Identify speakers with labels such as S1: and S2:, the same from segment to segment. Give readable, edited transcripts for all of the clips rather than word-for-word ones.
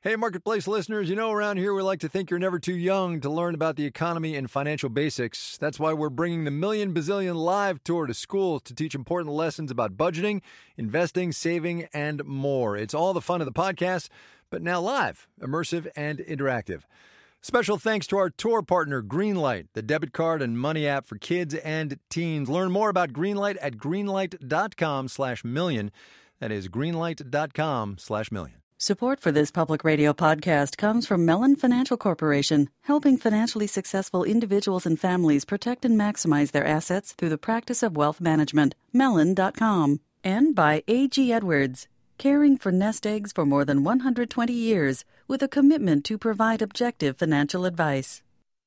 S1: Hey, Marketplace listeners, around here we like to think you're never too young to learn about the economy and financial basics. That's why we're bringing the Million Bazillion Live Tour to schools to teach important lessons about budgeting, investing, saving, and more. It's all the fun of the podcast, but now live, immersive, and interactive. Special thanks to our tour partner, Greenlight, the debit card and money app for kids and teens. Learn more about Greenlight at greenlight.com/million. That is greenlight.com/million.
S2: Support for this public radio podcast comes from Mellon Financial Corporation, helping financially successful individuals and families protect and maximize their assets through the practice of wealth management. Mellon.com. And by A.G. Edwards, caring for nest eggs for more than 120 years with a commitment to provide objective financial advice.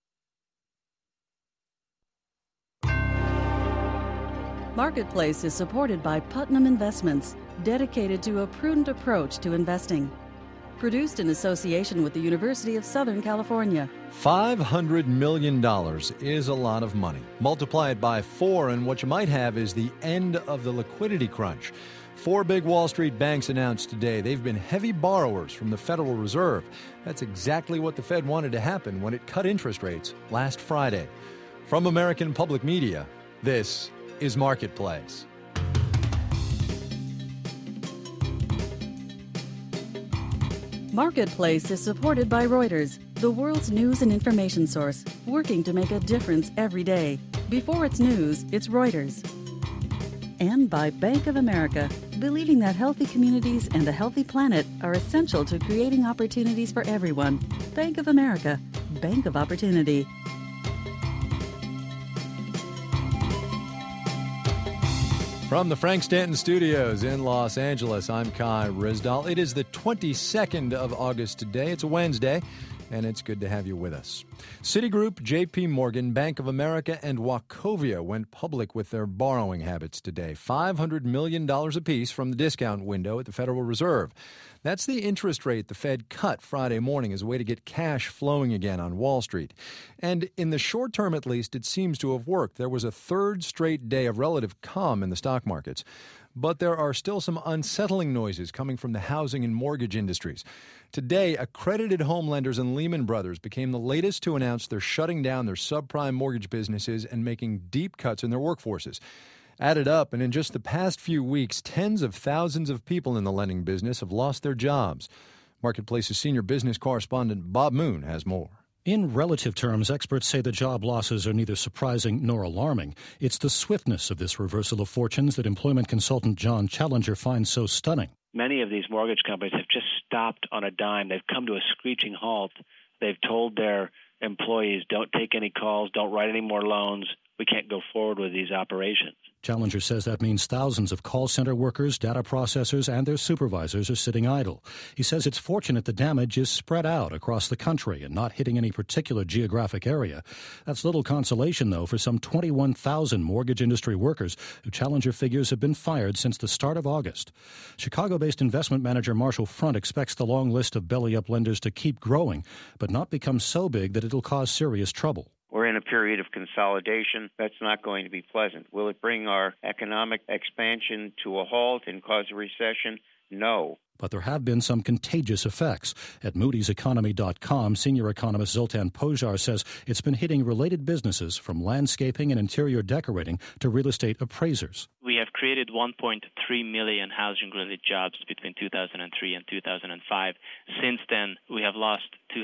S2: Marketplace is supported by Putnam Investments, dedicated to a prudent approach to investing. Produced in association with the University of Southern California.
S1: $500 million is a lot of money. Multiply it by 4, and what you might have is the end of the liquidity crunch. 4 big Wall Street banks announced today they've been heavy borrowers from the Federal Reserve. That's exactly what the Fed wanted to happen when it cut interest rates last Friday. From American Public Media, this is Marketplace.
S2: Marketplace is supported by Reuters, the world's news and information source, working to make a difference every day. Before it's news, it's Reuters. And by Bank of America, believing that healthy communities and a healthy planet are essential to creating opportunities for everyone. Bank of America, Bank of Opportunity.
S1: From the Frank Stanton Studios in Los Angeles, I'm Kai Ryssdal. It is the 22nd of August today. It's a Wednesday, and it's good to have you with us. Citigroup, J.P. Morgan, Bank of America, and Wachovia went public with their borrowing habits today. $500 million apiece from the discount window at the Federal Reserve. That's the interest rate the Fed cut Friday morning as a way to get cash flowing again on Wall Street. And in the short term, at least, it seems to have worked. There was a third straight day of relative calm in the stock markets. But there are still some unsettling noises coming from the housing and mortgage industries. Today, accredited home lenders and Lehman Brothers became the latest to announce they're shutting down their subprime mortgage businesses and making deep cuts in their workforces. Added up, and in just the past few weeks, tens of thousands of people in the lending business have lost their jobs. Marketplace's senior business correspondent Bob Moon has more.
S3: In relative terms, experts say the job losses are neither surprising nor alarming. It's the swiftness of this reversal of fortunes that employment consultant John Challenger finds so stunning.
S4: Many of these mortgage companies have just stopped on a dime. They've come to a screeching halt. They've told their employees, don't take any calls, don't write any more loans. We can't go forward with these operations.
S3: Challenger says that means thousands of call center workers, data processors, and their supervisors are sitting idle. He says it's fortunate the damage is spread out across the country and not hitting any particular geographic area. That's little consolation, though, for some 21,000 mortgage industry workers who Challenger figures have been fired since the start of August. Chicago-based investment manager Marshall Front expects the long list of belly-up lenders to keep growing, but not become so big that it'll cause serious trouble.
S5: We're in a period of consolidation. That's not going to be pleasant. Will it bring our economic expansion to a halt and cause a recession? No.
S3: But there have been some contagious effects. At Moody'sEconomy.com, senior economist Zoltan Pojar says it's been hitting related businesses from landscaping and interior decorating to real estate appraisers.
S6: We have created 1.3 million housing-related jobs between 2003 and 2005. Since then, we have lost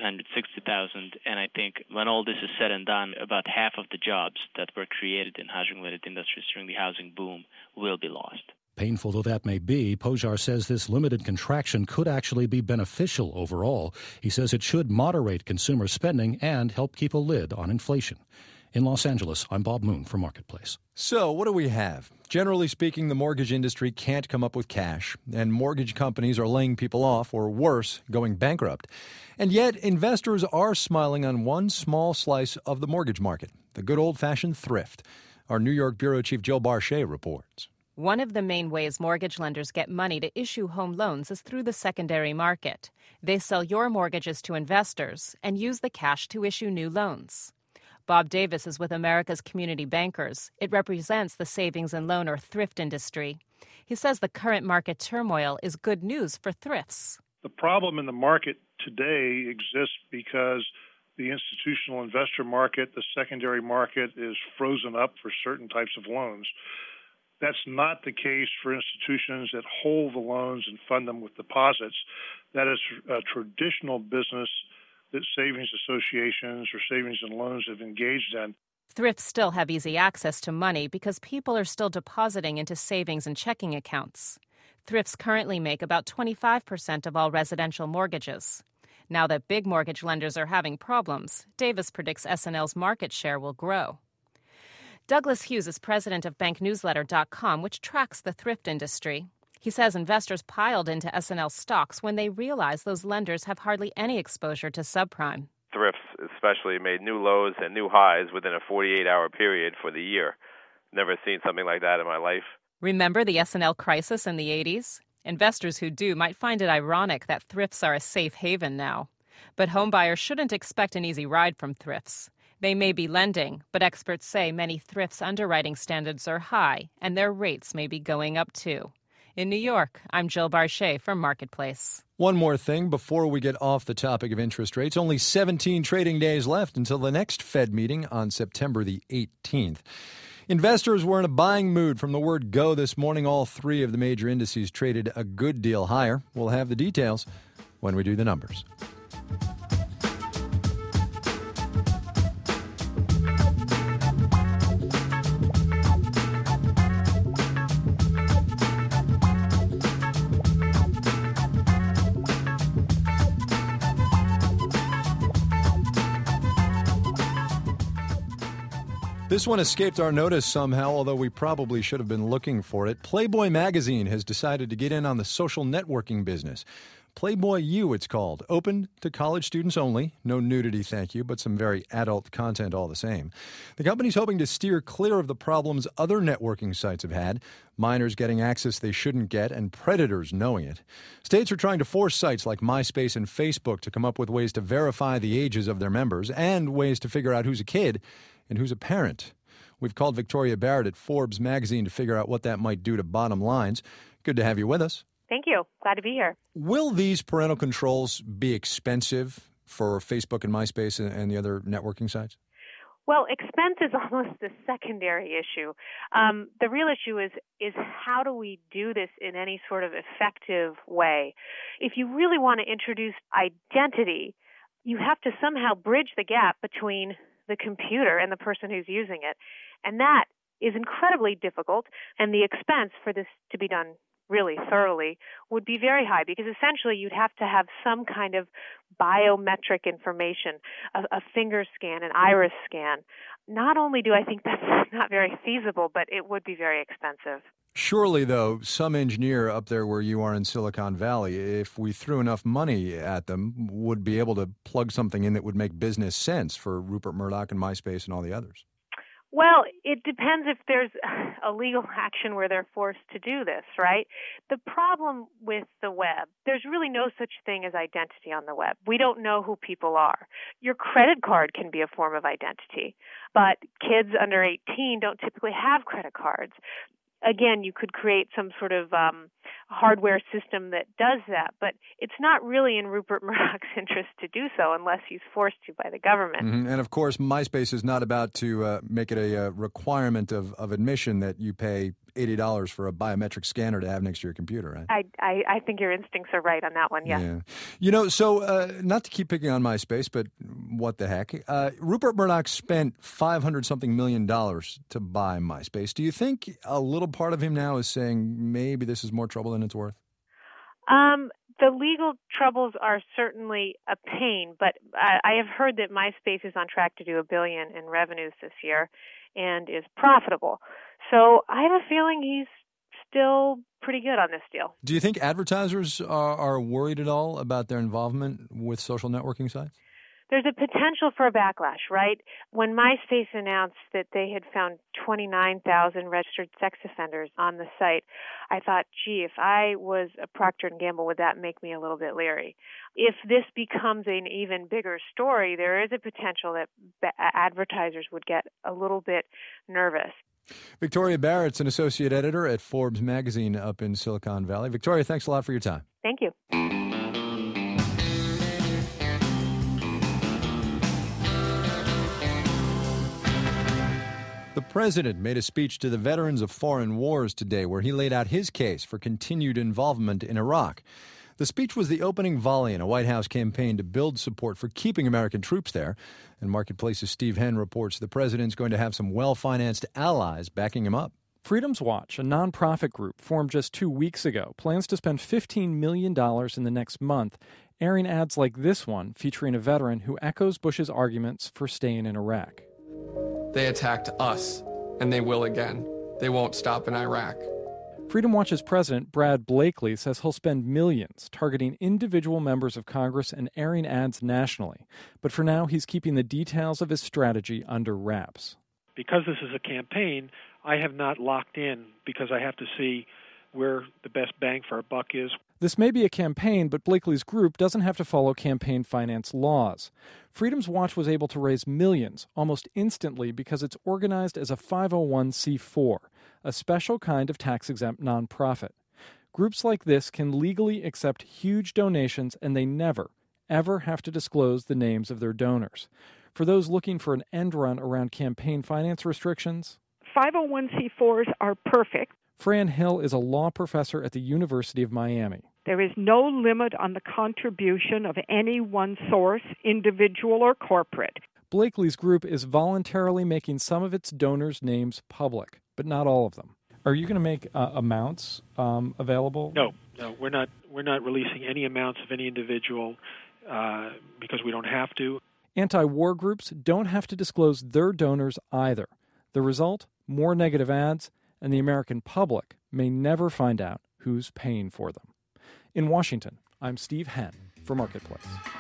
S6: 260,000, and I think when all this is said and done, about half of the jobs that were created in housing-related industries during the housing boom will be lost.
S3: Painful though that may be, Pojar says this limited contraction could actually be beneficial overall. He says it should moderate consumer spending and help keep a lid on inflation. In Los Angeles, I'm Bob Moon for Marketplace.
S1: So, what do we have? Generally speaking, the mortgage industry can't come up with cash, and mortgage companies are laying people off, or worse, going bankrupt. And yet, investors are smiling on one small slice of the mortgage market, the good old-fashioned thrift. Our New York bureau chief Jill Barchet reports.
S7: One of the main ways mortgage lenders get money to issue home loans is through the secondary market. They sell your mortgages to investors and use the cash to issue new loans. Bob Davis is with America's Community Bankers. It represents the savings and loan or thrift industry. He says the current market turmoil is good news for thrifts.
S8: The problem in the market today exists because the institutional investor market, the secondary market, is frozen up for certain types of loans. That's not the case for institutions that hold the loans and fund them with deposits. That is a traditional business that savings associations or savings and loans have engaged in.
S7: Thrifts still have easy access to money because people are still depositing into savings and checking accounts. Thrifts currently make about 25% of all residential mortgages. Now that big mortgage lenders are having problems, Davis predicts SNL's market share will grow. Douglas Hughes is president of BankNewsletter.com, which tracks the thrift industry. He says investors piled into SNL stocks when they realized those lenders have hardly any exposure to subprime.
S9: Thrifts especially made new lows and new highs within a 48-hour period for the year. Never seen something like that in my life.
S7: Remember the SNL crisis in the 80s? Investors who do might find it ironic that thrifts are a safe haven now. But homebuyers shouldn't expect an easy ride from thrifts. They may be lending, but experts say many thrifts' underwriting standards are high, and their rates may be going up too. In New York, I'm Jill Barchet from Marketplace.
S1: One more thing before we get off the topic of interest rates. Only 17 trading days left until the next Fed meeting on September the 18th. Investors were in a buying mood from the word go this morning. All three of the major indices traded a good deal higher. We'll have the details when we do the numbers. This one escaped our notice somehow, although we probably should have been looking for it. Playboy magazine has decided to get in on the social networking business. Playboy U, it's called. Open to college students only. No nudity, thank you, but some very adult content all the same. The company's hoping to steer clear of the problems other networking sites have had, minors getting access they shouldn't get, and predators knowing it. States are trying to force sites like MySpace and Facebook to come up with ways to verify the ages of their members and ways to figure out who's a kid and who's a parent. We've called Victoria Barrett at Forbes magazine to figure out what that might do to bottom lines. Good to have you with us.
S10: Thank you. Glad to be here.
S1: Will these parental controls be expensive for Facebook and MySpace and the other networking sites?
S10: Well, expense is almost the secondary issue. The real issue is how do we do this in any sort of effective way? If you really want to introduce identity, you have to somehow bridge the gap between the computer and the person who's using it. And that is incredibly difficult, and the expense for this to be done really thoroughly would be very high, because essentially you'd have to have some kind of biometric information, a finger scan, an iris scan. Not only do I think that's not very feasible, but it would be very expensive.
S1: Surely, though, some engineer up there where you are in Silicon Valley, if we threw enough money at them, would be able to plug something in that would make business sense for Rupert Murdoch and MySpace and all the others.
S10: Well, it depends if there's a legal action where they're forced to do this, right? The problem with the web, there's really no such thing as identity on the web. We don't know who people are. Your credit card can be a form of identity, but kids under 18 don't typically have credit cards. Again, you could create some sort of hardware system that does that, but it's not really in Rupert Murdoch's interest to do so unless he's forced to by the government.
S1: Mm-hmm. And, of course, MySpace is not about to make it a requirement of admission that you pay $80 for a biometric scanner to have next to your computer, right?
S10: I think your instincts are right on that one, yes.
S1: Yeah. You know, so not to keep picking on MySpace, but what the heck? Rupert Murdoch spent $500-something million to buy MySpace. Do you think a little part of him now is saying maybe this is more trouble than it's worth?
S10: The legal troubles are certainly a pain, but I have heard that MySpace is on track to do $1 billion in revenues this year and is profitable. So I have a feeling he's still pretty good on this deal.
S1: Do you think advertisers are worried at all about their involvement with social networking sites?
S10: There's a potential for a backlash, right? When MySpace announced that they had found 29,000 registered sex offenders on the site, I thought, gee, if I was a Procter & Gamble, would that make me a little bit leery? If this becomes an even bigger story, there is a potential that advertisers would get a little bit nervous.
S1: Victoria Barrett's an associate editor at Forbes magazine up in Silicon Valley. Victoria, thanks a lot for your time.
S10: Thank you.
S1: The president made a speech to the veterans of foreign wars today where he laid out his case for continued involvement in Iraq. The speech was the opening volley in a White House campaign to build support for keeping American troops there. And Marketplace's Steve Henn reports the president's going to have some well-financed allies backing him up.
S11: Freedom's Watch, a nonprofit group formed just 2 weeks ago, plans to spend $15 million in the next month airing ads like this one featuring a veteran who echoes Bush's arguments for staying in Iraq.
S12: They attacked us, and they will again. They won't stop in Iraq.
S11: Freedom Watch's president, Brad Blakely, says he'll spend millions targeting individual members of Congress and airing ads nationally. But for now, he's keeping the details of his strategy under wraps.
S13: Because this is a campaign, I have not locked in because I have to see where the best bang for our buck is.
S11: This may be a campaign, but Blakely's group doesn't have to follow campaign finance laws. Freedom's Watch was able to raise millions almost instantly because it's organized as a 501c4, a special kind of tax-exempt nonprofit. Groups like this can legally accept huge donations, and they never, ever have to disclose the names of their donors. For those looking for an end run around campaign finance restrictions,
S14: 501c4s are perfect.
S11: Fran Hill is a law professor at the University of Miami.
S14: There is no limit on the contribution of any one source, individual or corporate.
S11: Blakely's group is voluntarily making some of its donors' names public, but not all of them. Are you going to make amounts available?
S13: No, we're not releasing any amounts of any individual because we don't have to.
S11: Anti-war groups don't have to disclose their donors either. The result? More negative ads, and the American public may never find out who's paying for them. In Washington, I'm Steve Henn for Marketplace.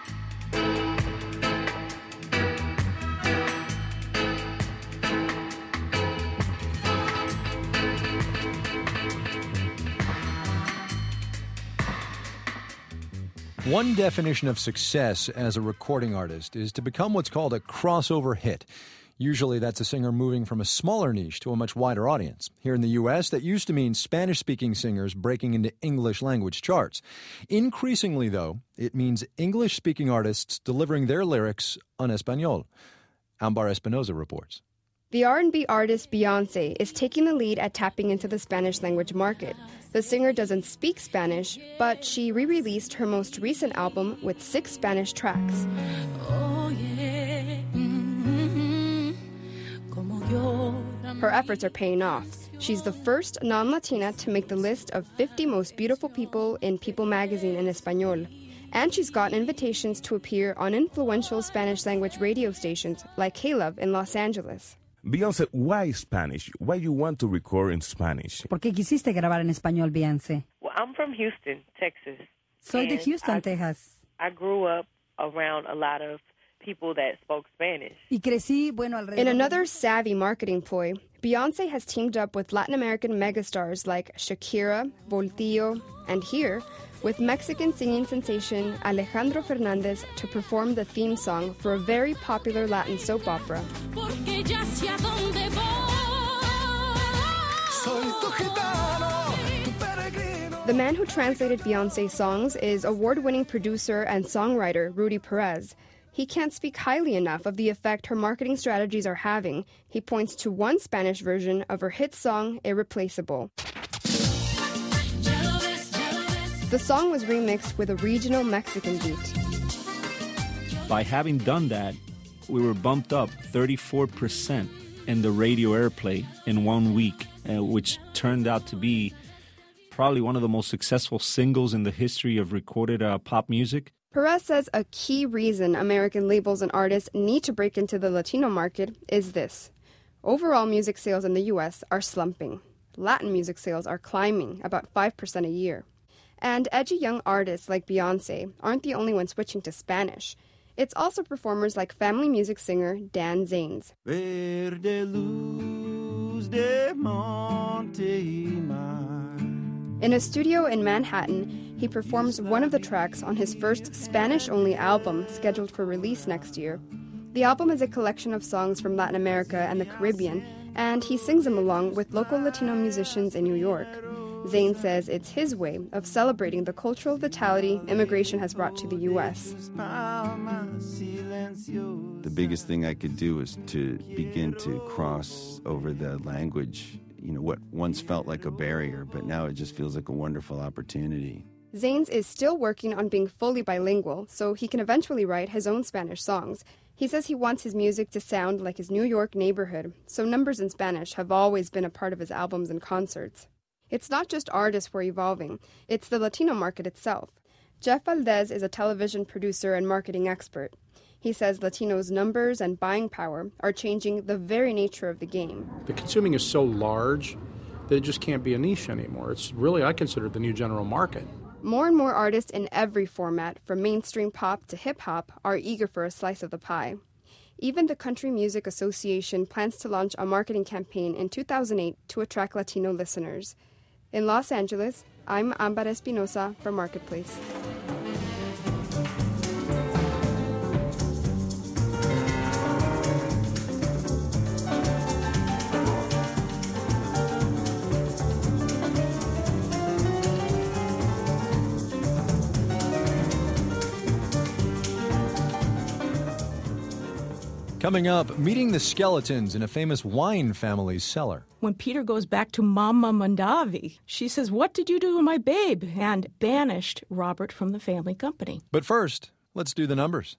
S1: One definition of success as a recording artist is to become what's called a crossover hit. Usually that's a singer moving from a smaller niche to a much wider audience. Here in the U.S., that used to mean Spanish-speaking singers breaking into English-language charts. Increasingly, though, it means English-speaking artists delivering their lyrics en español. Ambar Espinoza reports.
S15: The R&B artist Beyoncé is taking the lead at tapping into the Spanish-language market. The singer doesn't speak Spanish, but she re-released her most recent album with 6 Spanish tracks. Oh, yeah. Her efforts are paying off. She's the first non-Latina to make the list of 50 most beautiful people in People magazine in Español. And she's gotten invitations to appear on influential Spanish-language radio stations like K-Love in Los Angeles.
S16: Beyoncé, why Spanish? Why you want to record in Spanish?
S17: ¿Por qué quisiste grabar en español, Beyoncé?
S18: Well, I'm from Houston, Texas.
S17: Soy de Houston, Texas.
S18: I grew up around a lot of people that spoke Spanish.
S17: Y crecí, bueno, alrededor.
S15: In another savvy marketing ploy, Beyoncé has teamed up with Latin American megastars like Shakira, Voltillo, and here, with Mexican singing sensation Alejandro Fernández to perform the theme song for a very popular Latin soap opera. The man who translated Beyoncé's songs is award-winning producer and songwriter Rudy Perez. He can't speak highly enough of the effect her marketing strategies are having. He points to one Spanish version of her hit song, Irreplaceable. The song was remixed with a regional Mexican beat.
S19: By having done that, we were bumped up 34% in the radio airplay in 1 week, which turned out to be probably one of the most successful singles in the history of recorded pop music.
S15: Perez says a key reason American labels and artists need to break into the Latino market is this. Overall music sales in the U.S. are slumping. Latin music sales are climbing about 5% a year. And edgy young artists like Beyoncé aren't the only ones switching to Spanish. It's also performers like family music singer Dan Zanes. In a studio in Manhattan, he performs one of the tracks on his first Spanish-only album scheduled for release next year. The album is a collection of songs from Latin America and the Caribbean, and he sings them along with local Latino musicians in New York. Zane says it's his way of celebrating the cultural vitality immigration has brought to the U.S.
S16: The
S20: biggest thing I could do is to begin to cross over the language, what once felt like a barrier, but now it just feels like a wonderful opportunity.
S15: Zanes is still working on being fully bilingual, so he can eventually write his own Spanish songs. He says he wants his music to sound like his New York neighborhood, so numbers in Spanish have always been a part of his albums and concerts. It's not just artists we're evolving, it's the Latino market itself. Jeff Valdez is a television producer and marketing expert. He says Latinos' numbers and buying power are changing the very nature of the game.
S21: The consuming is so large that it just can't be a niche anymore. It's really, I consider it the new general market.
S15: More and more artists in every format, from mainstream pop to hip-hop, are eager for a slice of the pie. Even the Country Music Association plans to launch a marketing campaign in 2008 to attract Latino listeners. In Los Angeles, I'm Amber Espinosa for Marketplace.
S1: Coming up, meeting the skeletons in a famous wine family's cellar.
S22: When Peter goes back to Mama Mondavi, she says, "What did you do to my babe?" and banished Robert from the family company.
S1: But first, let's do the numbers.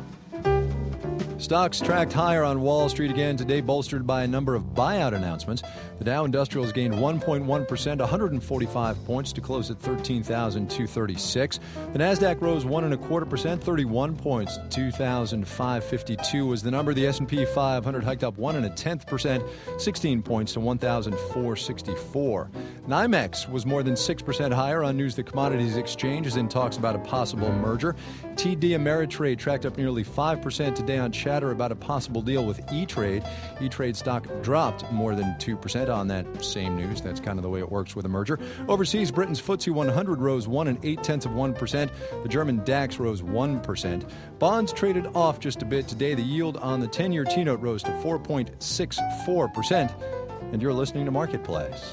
S1: Stocks tracked higher on Wall Street again today, bolstered by a number of buyout announcements. The Dow Industrials gained 1.1%, 145 points to close at 13,236. The Nasdaq rose 1.25%, 31 points to 2,552 was the number. The S&P 500 hiked up 1.1%, 16 points to 1,464. NYMEX was more than 6% higher on news the Commodities Exchange is in talks about a possible merger. TD Ameritrade tracked up nearly 5% today on chatter about a possible deal with E-Trade. E-Trade stock dropped more than 2% on that same news. That's kind of the way it works with a merger. Overseas, Britain's FTSE 100 rose 1.8%. The German DAX rose 1%. Bonds traded off just a bit today. The yield on the 10-year T-note rose to 4.64%. And you're listening to Marketplace.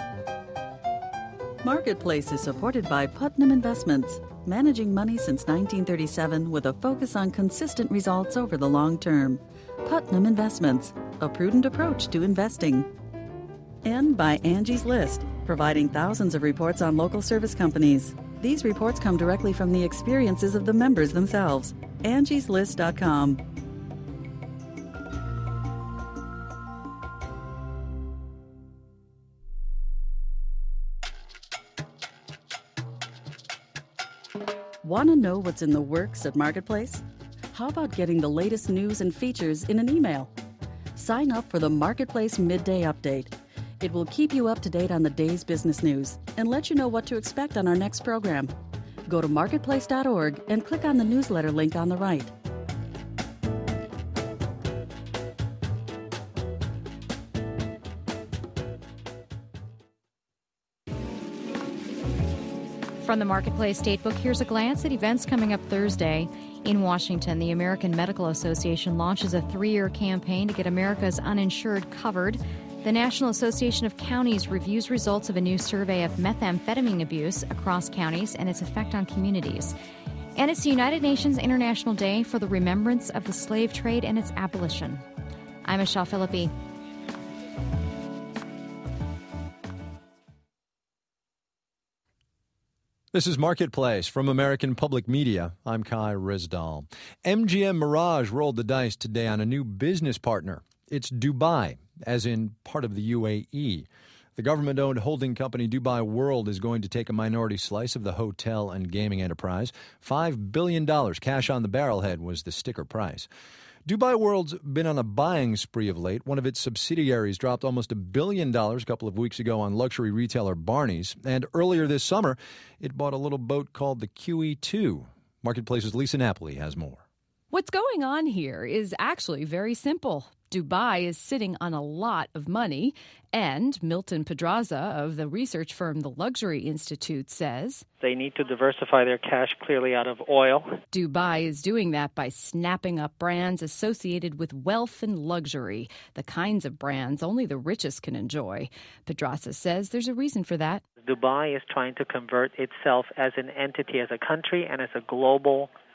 S2: Marketplace is supported by Putnam Investments, managing money since 1937 with a focus on consistent results over the long term. Putnam Investments, a prudent approach to investing. And by Angie's List, providing thousands of reports on local service companies. These reports come directly from the experiences of the members themselves. Angie'sList.com. Want to know what's in the works at Marketplace? How about getting the latest news and features in an email? Sign up for the Marketplace Midday Update. It will keep you up to date on the day's business news and let you know what to expect on our next program. Go to marketplace.org and click on the newsletter link on the right.
S23: From the Marketplace Datebook, here's a glance at events coming up Thursday. In Washington, the American Medical Association launches a 3-year campaign to get America's uninsured covered. The National Association of Counties reviews results of a new survey of methamphetamine abuse across counties and its effect on communities. And it's the United Nations International Day for the Remembrance of the Slave Trade and its Abolition. I'm Michelle Philippi.
S1: This is Marketplace from American Public Media. I'm Kai Rizdal. MGM Mirage rolled the dice today on a new business partner. It's Dubai, as in part of the UAE. The government-owned holding company Dubai World is going to take a minority slice of the hotel and gaming enterprise. $5 billion cash on the barrelhead was the sticker price. Dubai World's been on a buying spree of late. One of its subsidiaries dropped almost $1 billion a couple of weeks ago on luxury retailer Barney's. And earlier this summer, it bought a little boat called the QE2. Marketplace's Lisa Napoli has more.
S24: What's going on here is actually very simple. Dubai is sitting on a lot of money, and Milton Pedraza of the research firm The Luxury Institute says
S13: they need to diversify their cash clearly out of oil.
S24: Dubai is doing that by snapping up brands associated with wealth and luxury, the kinds of brands only the richest can enjoy. Pedraza says there's a reason for that.
S13: Dubai is trying to convert itself as an entity, as a country, and as a global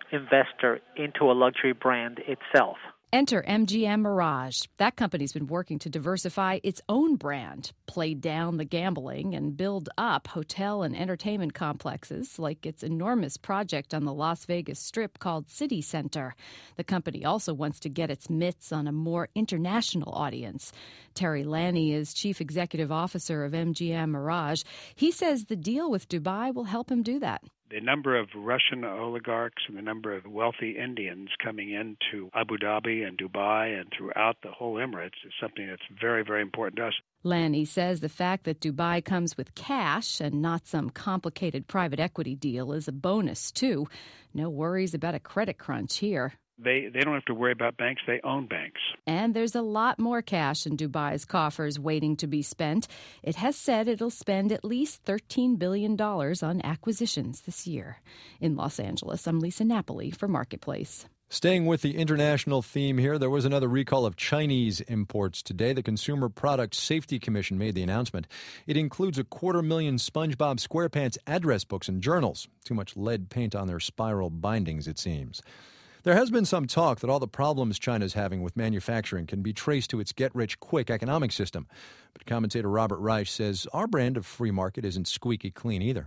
S3: investor into a luxury brand itself.
S24: Enter MGM Mirage. That company's been working to diversify its own brand, play down the gambling, and build up hotel and entertainment complexes like its enormous project on the Las Vegas Strip called City Center. The company also wants to get its mitts on a more international audience. Terry Lanny is chief executive officer of MGM Mirage. He says the deal with Dubai will help him do that.
S4: The number of Russian oligarchs and the number of wealthy Indians coming into Abu Dhabi and Dubai and throughout the whole Emirates is something that's very, very important to us.
S24: Lanny says the fact that Dubai comes with cash and not some complicated private equity deal is a bonus, too. No worries about a credit crunch here.
S4: They don't have to worry about banks. They own banks.
S24: And there's a lot more cash in Dubai's coffers waiting to be spent. It has said it'll spend at least $13 billion on acquisitions this year. In Los Angeles, I'm Lisa Napoli for Marketplace.
S1: Staying with the international theme here, there was another recall of Chinese imports today. The Consumer Product Safety Commission made the announcement. It includes 250,000 SpongeBob SquarePants address books and journals. Too much lead paint on their spiral bindings, it seems. There has been some talk that all the problems China's having with manufacturing can be traced to its get-rich-quick economic system. But commentator Robert Reich says our brand of free market isn't squeaky clean either.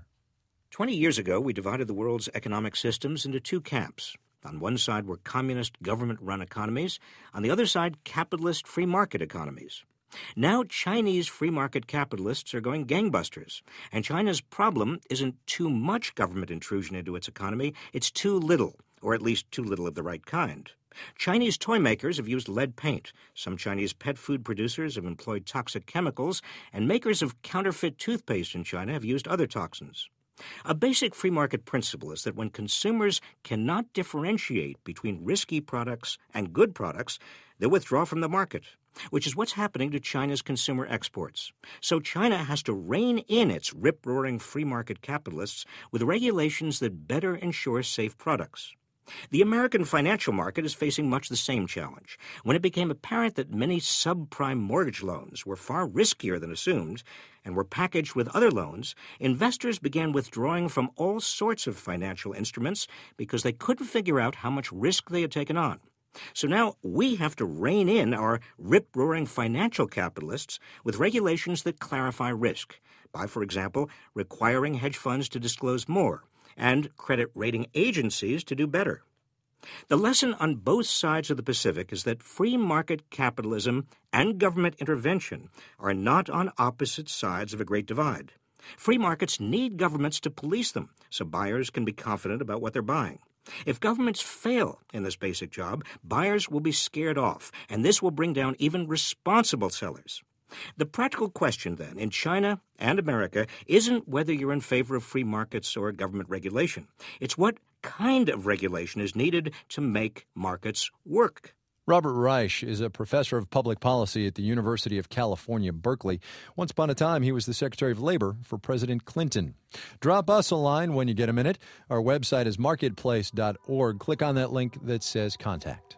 S5: 20 years ago, we divided the world's economic systems into two camps. On one side were communist government-run economies. On the other side, capitalist free market economies. Now, Chinese free market capitalists are going gangbusters. And China's problem isn't too much government intrusion into its economy, it's too little. Or at least too little of the right kind. Chinese toy makers have used lead paint. Some Chinese pet food producers have employed toxic chemicals, and makers of counterfeit toothpaste in China have used other toxins. A basic free market principle is that when consumers cannot differentiate between risky products and good products, they withdraw from the market, which is what's happening to China's consumer exports. So China has to rein in its rip-roaring free market capitalists with regulations that better ensure safe products. The American financial market is facing much the same challenge. When it became apparent that many subprime mortgage loans were far riskier than assumed and were packaged with other loans, investors began withdrawing from all sorts of financial instruments because they couldn't figure out how much risk they had taken on. So now we have to rein in our rip-roaring financial capitalists with regulations that clarify risk, by, for example, requiring hedge funds to disclose more, and credit rating agencies to do better. The lesson on both sides of the Pacific is that free market capitalism and government intervention are not on opposite sides of a great divide. Free markets need governments to police them so buyers can be confident about what they're buying. If governments fail in this basic job, buyers will be scared off, and this will bring down even responsible sellers. The practical question, then, in China and America isn't whether you're in favor of free markets or government regulation. It's what kind of regulation is needed to make markets work.
S1: Robert Reich is a professor of public policy at the University of California, Berkeley. Once upon a time, he was the Secretary of Labor for President Clinton. Drop us a line when you get a minute. Our website is marketplace.org. Click on that link that says Contact.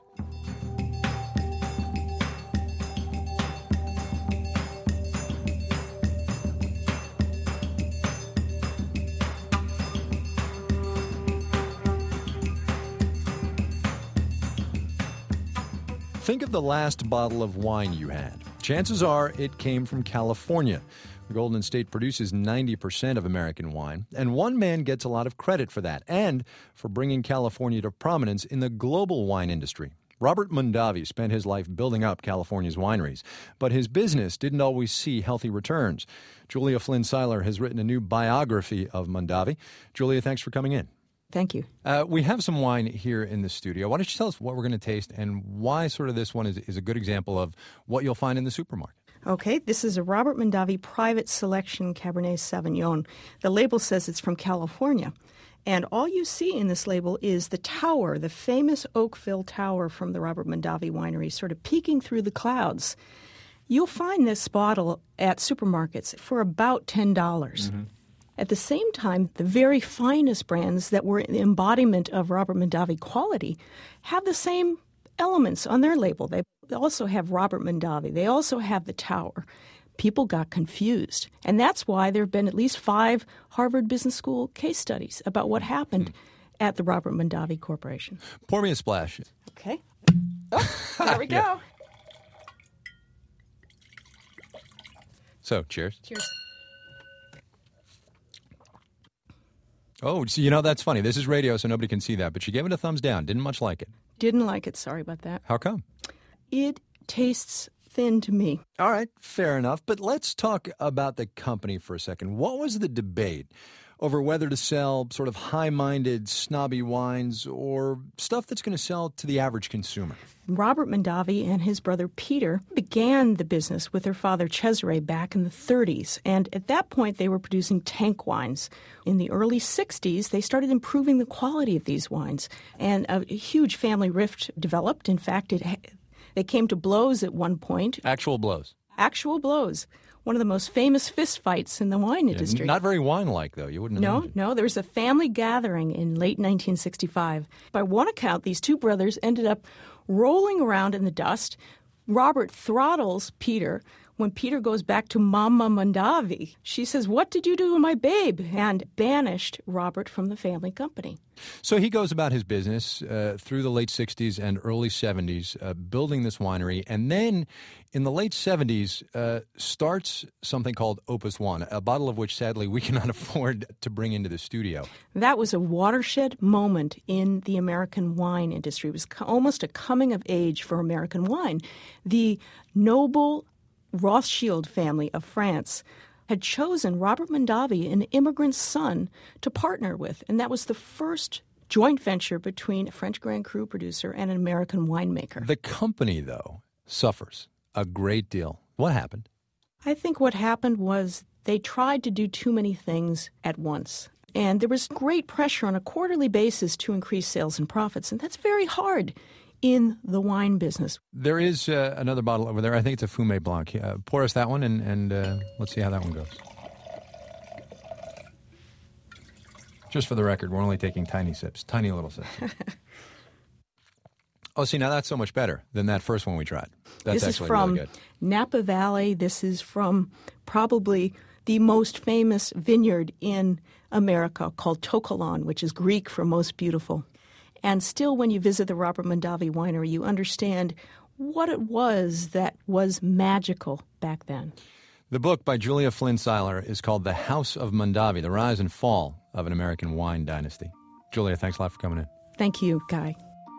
S1: Think of the last bottle of wine you had. Chances are it came from California. The Golden State produces 90% of American wine, and one man gets a lot of credit for that and for bringing California to prominence in the global wine industry. Robert Mondavi spent his life building up California's wineries, but his business didn't always see healthy returns. Julia Flynn Seiler has written a new biography of Mondavi. Julia, thanks for coming in.
S22: Thank you.
S1: We have some wine here in the studio. Why don't you tell us what we're going to taste and why sort of this one is a good example of what you'll find in the supermarket?
S22: Okay, this is a Robert Mondavi Private Selection Cabernet Sauvignon. The label says it's from California. And all you see in this label is the tower, the famous Oakville Tower from the Robert Mondavi Winery, sort of peeking through the clouds. You'll find this bottle at supermarkets for about $10. Mm-hmm. At the same time, the very finest brands that were the embodiment of Robert Mondavi quality have the same elements on their label. They also have Robert Mondavi. They also have the tower. People got confused. And that's why there have been at least 5 Harvard Business School case studies about what happened at the Robert Mondavi Corporation.
S1: Pour me a splash.
S22: Okay. Oh, there we go.
S1: Yeah. So, cheers.
S22: Cheers.
S1: Oh, so, that's funny. This is radio, so nobody can see that. But she gave it a thumbs down. Didn't much like it.
S22: Didn't like it. Sorry about that.
S1: How come?
S22: It tastes thin to me.
S1: All right, fair enough. But let's talk about the company for a second. What was the debate over whether to sell sort of high-minded, snobby wines or stuff that's going to sell to the average consumer?
S22: Robert Mondavi and his brother Peter began the business with their father Cesare back in the 30s. And at that point, they were producing tank wines. In the early 60s, they started improving the quality of these wines. And a huge family rift developed. In fact, they came to blows at one point.
S1: Actual blows.
S22: Actual blows. One of the most famous fist fights in the wine industry.
S1: Not very wine-like, though. You wouldn't have
S22: No. There was a family gathering in late 1965. By one account, these two brothers ended up rolling around in the dust. Robert throttles Peter. When Peter goes back to Mama Mondavi, she says, "What did you do to my babe?" and banished Robert from the family company.
S1: So he goes about his business through the late 60s and early 70s, building this winery. And then in the late 70s, starts something called Opus One, a bottle of which, sadly, we cannot afford to bring into the studio.
S22: That was a watershed moment in the American wine industry. It was almost a coming of age for American wine. The noble Rothschild family of France had chosen Robert Mondavi, an immigrant son, to partner with. And that was the first joint venture between a French Grand Cru producer and an American winemaker.
S1: The company, though, suffers a great deal. What happened?
S22: I think what happened was they tried to do too many things at once. And there was great pressure on a quarterly basis to increase sales and profits. And that's very hard in the wine business.
S1: There is another bottle over there. I think it's a Fumé Blanc. Pour us that one, and let's see how that one goes. Just for the record, we're only taking tiny sips, tiny little sips. Oh, see, now that's so much better than that first one we tried. That's
S22: this
S1: actually
S22: is from
S1: really good.
S22: Napa Valley. This is from probably the most famous vineyard in America called Tokalon, which is Greek for most beautiful. And still, when you visit the Robert Mondavi Winery, you understand what it was that was magical back then.
S1: The book by Julia Flynn Seiler is called The House of Mondavi, The Rise and Fall of an American Wine Dynasty. Julia, thanks a lot for coming in.
S22: Thank you, Guy.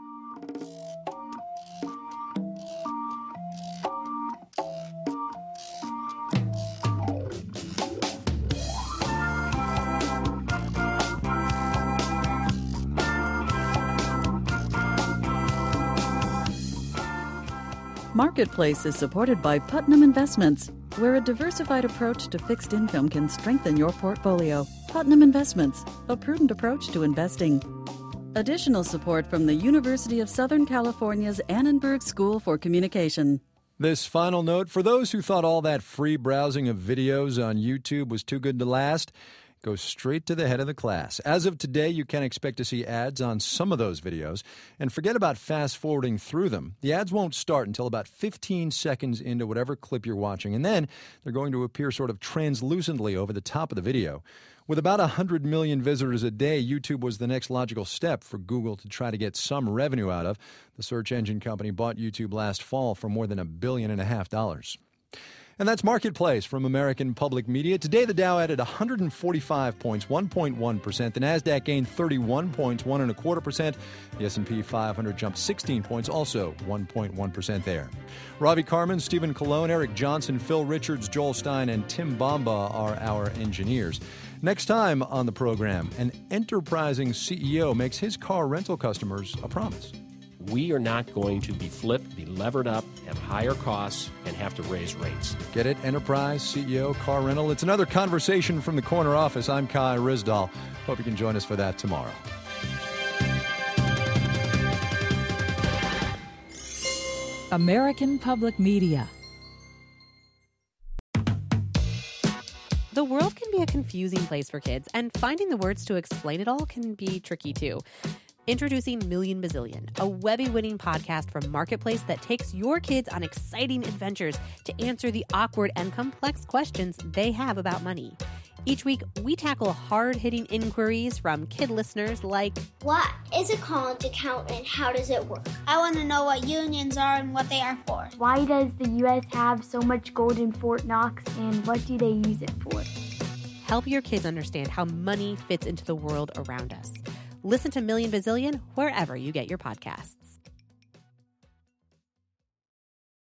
S2: Marketplace is supported by Putnam Investments, where a diversified approach to fixed income can strengthen your portfolio. Putnam Investments, a prudent approach to investing. Additional support from the University of Southern California's Annenberg School for Communication.
S1: This final note, for those who thought all that free browsing of videos on YouTube was too good to last, go straight to the head of the class. As of today, you can expect to see ads on some of those videos. And forget about fast-forwarding through them. The ads won't start until about 15 seconds into whatever clip you're watching. And then they're going to appear sort of translucently over the top of the video. With about 100 million visitors a day, YouTube was the next logical step for Google to try to get some revenue out of. The search engine company bought YouTube last fall for more than $1.5 billion. And that's Marketplace from American Public Media. Today, the Dow added 145 points, 1.1%. The Nasdaq gained 31 points, 1.25%. The S&P 500 jumped 16 points, also 1.1% there. Ravi Carmen, Stephen Colon, Eric Johnson, Phil Richards, Joel Stein, and Tim Bamba are our engineers. Next time on the program, an enterprising CEO makes his car rental customers a promise.
S6: We are not going to be flipped, be levered up, have higher costs, and have to raise rates.
S1: Get it? Enterprise, CEO, car rental. It's another conversation from the corner office. I'm Kai Ryssdal. Hope you can join us for that tomorrow.
S7: American Public Media.
S8: The world can be a confusing place for kids, and finding the words to explain it all can be tricky too. Introducing Million Bazillion, a Webby-winning podcast from Marketplace that takes your kids on exciting adventures to answer the awkward and complex questions they have about money. Each week, we tackle hard-hitting inquiries from kid listeners like,
S7: what is a college account and how does it work? I want to know what unions are and what they are for.
S9: Why does the U.S. have so much gold in Fort Knox, and what do they use it for?
S8: Help your kids understand how money fits into the world around us. Listen to Million Bazillion wherever you get your podcasts.